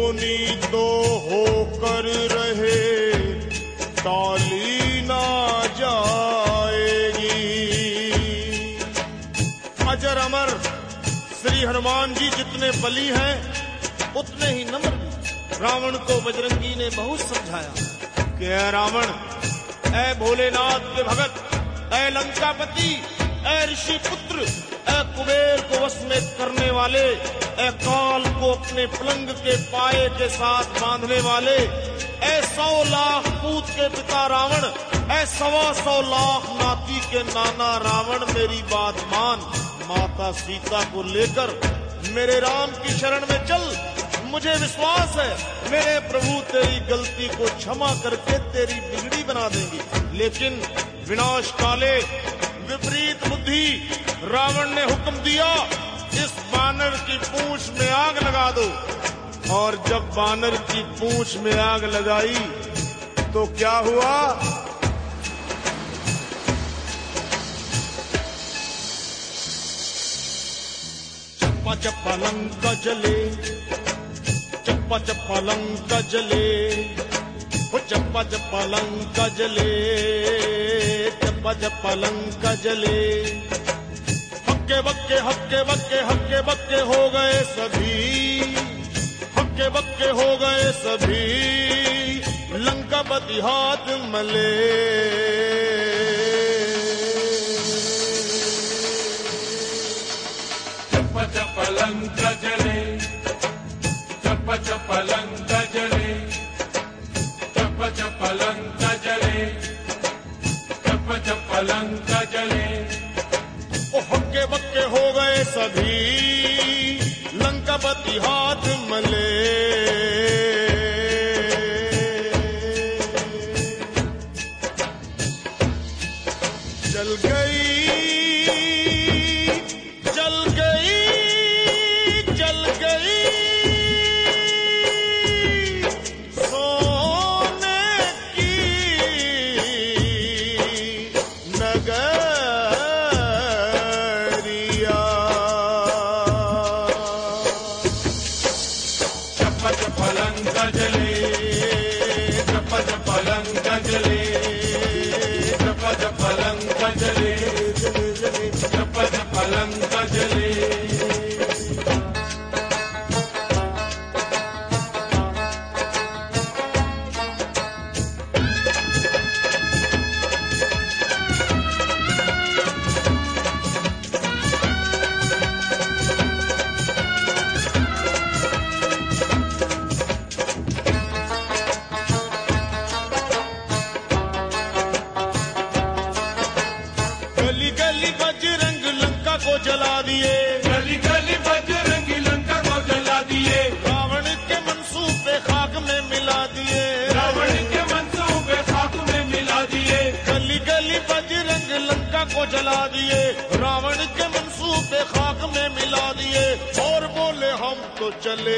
होनी तो होकर रहे, टाली ना जाएगी। अजर अमर श्री हनुमान जी जितने बली हैं उतने ही नम्र। रावण को बजरंगी ने बहुत समझाया कि ऐ रावण, ऐ भोलेनाथ के भगत, ऐ लंकापति, ऐ ऋषि पुत्र, ऐ कुबेर को वश में करने वाले, ऐ काल को अपने पलंग के पाए के साथ बांधने वाले, ऐ 100 लाख पूत के पिता रावण, ऐ 125 लाख नाती के नाना रावण, मेरी बात मान। माता सीता को लेकर मेरे राम की शरण में चल। मुझे विश्वास है मेरे प्रभु तेरी गलती को क्षमा करके तेरी बिगड़ी बना देंगे। लेकिन विनाश काले विपरीत बुद्धि, रावण ने हुक्म दिया इस बानर की पूंछ में आग लगा दो। और जब बानर की पूंछ में आग लगाई तो क्या हुआ? चप्पा चप्पा लंका जले, चप्पा चप्पा लंका जले, वो चप्पा चप्पा लंका जले, चप्पा चप्पा लंका जले। हक्के बक्के हक्के बक्के हक्के बक्के हो गए सभी, हक्के बक्के हो गए सभी, लंकापति हाथ मले। चप्पा चप्पा लंका जले, चप्पा चप्पा लंका जले, चप्पा चप्पा लंका जले, चप्पा चप्पा लंका जले। ओ हक्के बक्के हो गए सभी, लंकापति हाथ मले। चल गई, चल गई, चल गई सोने की नगरिया। चप्पा चप्पा लंका जले, चप्पा चप्पा लंका जले, चप्पा चप्पा लंका जले, चप्पा चप्पा लंका जले। गली गली बजरंग लंका को जला दिए, गली गली बजरंगी लंका को जला दिए, रावण के मंसूबे खाक में मिला दिए, रावण के मंसूबे खाक में मिला दिए। गली गली बजरंग लंका को जला दिए, रावण के मंसूबे खाक में मिला दिए। और बोले हम तो चले,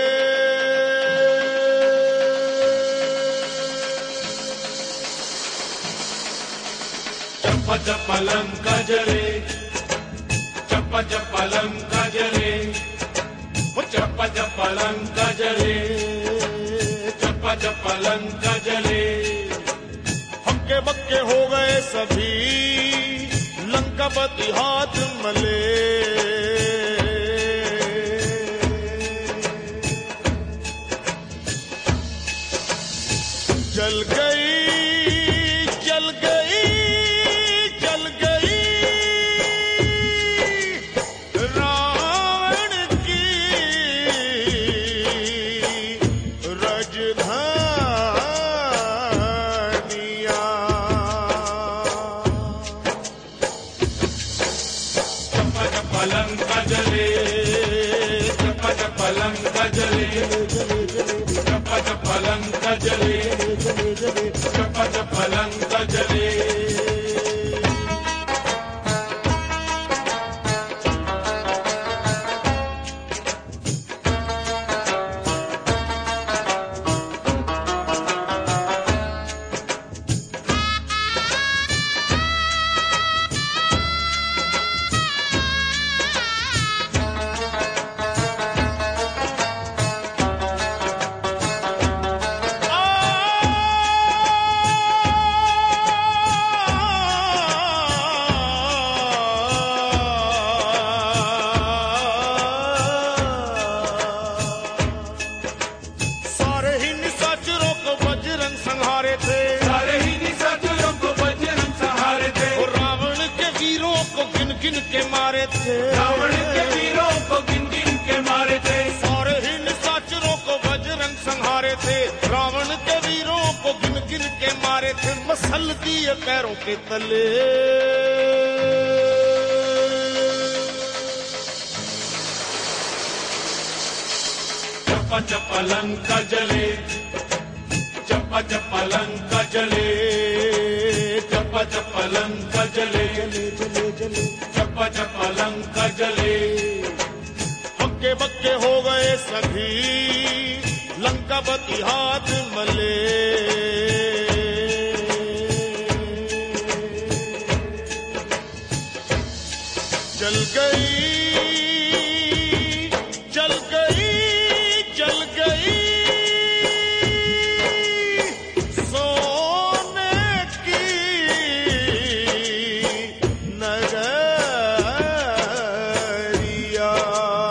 चप्पा चप्पा लंका जले, चप्पा चप्पा लंका जले, वो चप्पा चप्पा लंका जले, चप्पा चप्पा लंका जले। हक्के बक्के हो गए सभी, लंकापति हाथ मले। जल गई, जल गई, जल गई रावण की राजधानियां। चप्पा चप्पा लंका जले, चप्पा चप्पा लंका जले, चप्पा चप्पा लंका जले, चप्पा चप्पा लंका जले। संहारे थे, सारे ही निशाचरों को बजरंग सहारे थे, और रावण के वीरों को गिन गिन के मारे थे, रावण के वीरों को गिन गिन के मारे थे, सारे ही निशाचरों को बजरंग संहारे थे, रावण के वीरों को गिन गिन के मारे थे, मसल दिए पैरों के तले। चप्पा चप्पा लंका जले, चप्पा चप्पा लंका जले, चप्पा चप्पा लंका जले, चप्पा चप्पा लंका जले। हक्के बक्के हो गए सभी, लंकापति हाथ मले। चल गई, चल गई, चल गई सोने की नगरिया।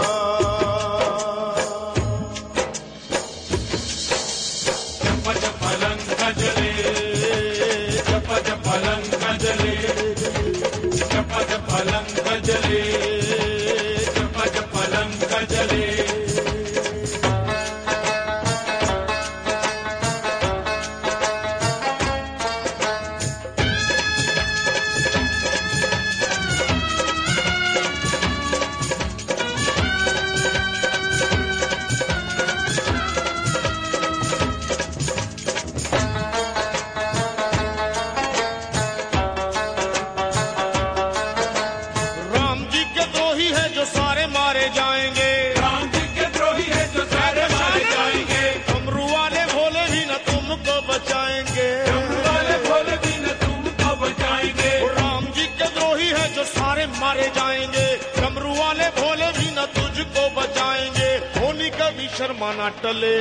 चप्पा चप्पा लंका जले, चप्पा चप्पा लंका जले, चप्पा चप्पा लंका जले, चप्पा चप्पा लंका जले। राम जी के द्रोही है जो सारे मारे जाएंगे, राम जी के द्रोही है जो सारे मारे जाएंगे, डमरू वाले भोले भी न तुमको बचाएंगे, डमरू वाले भोले भी न तुमको बचाएंगे। राम जी के द्रोही है जो सारे मारे जाएंगे, डमरू वाले भोले भी न तुझको बचाएंगे, होनी कभी शर्मा ना टले।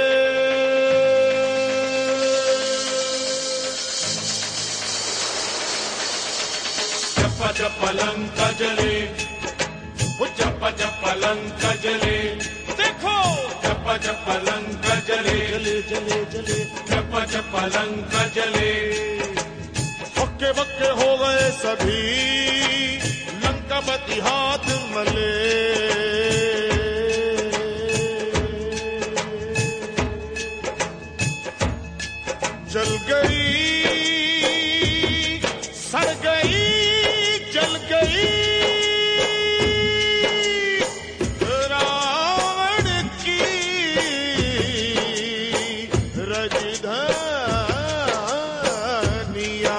चप्पा चप्पा लंका जले, वो चप्पा चप्पा लंका जले, देखो चप्पा चप्पा लंका जले, चले चले चले, चप्पा चप्पा लंका जले। हक्के बक्के हो गए सभी, लंकापति हाथ मले। जल गई, सड़ गई, जल गई रावण की राजधानिया।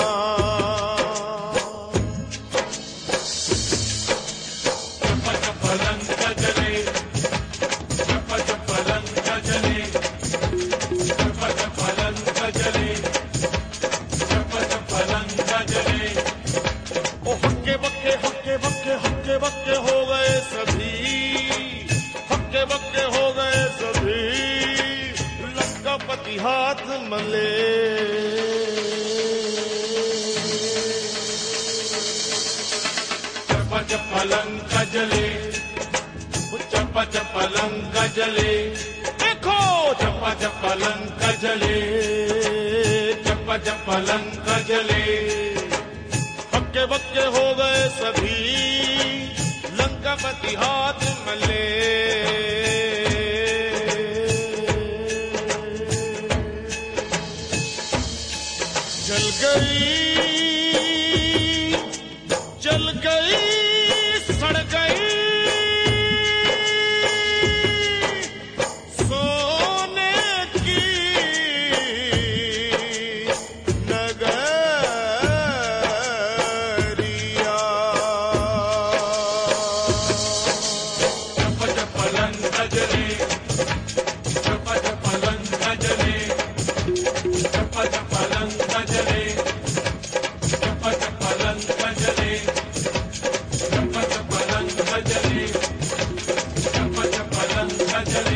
चप्पा चप्पा लंका जले, चप्पा चप्पा लंका जले, चप्पा चप्पा लंका जले, चप्पा चप्पा लंका जले। ओ हक्के बक्के, हक्के बक्के, हक्के बक्के हो गए सभी, हक्के बक्के हो गए सभी, लंकापति हाथ मले। चप्पा चप्पा लंका जले, चप्पा चप्पा लंका जले, देखो चप्पा चप्पा लंका जले, चप्पा चप्पा लंका जले। हक्के बक्के हो गए सभी, लंकापति हाथ मले। जल गई, जल गई, सड़ गई सोने की नगरिया। चप्पा चप्पा लंका जले, चप्पा चप्पा लंका जले, चप्पा चप्पा लंका जले, चप्पा चप्पा लंका जले, चप्पा चप्पा लंका जले, चप्पा चप्पा लंका जले।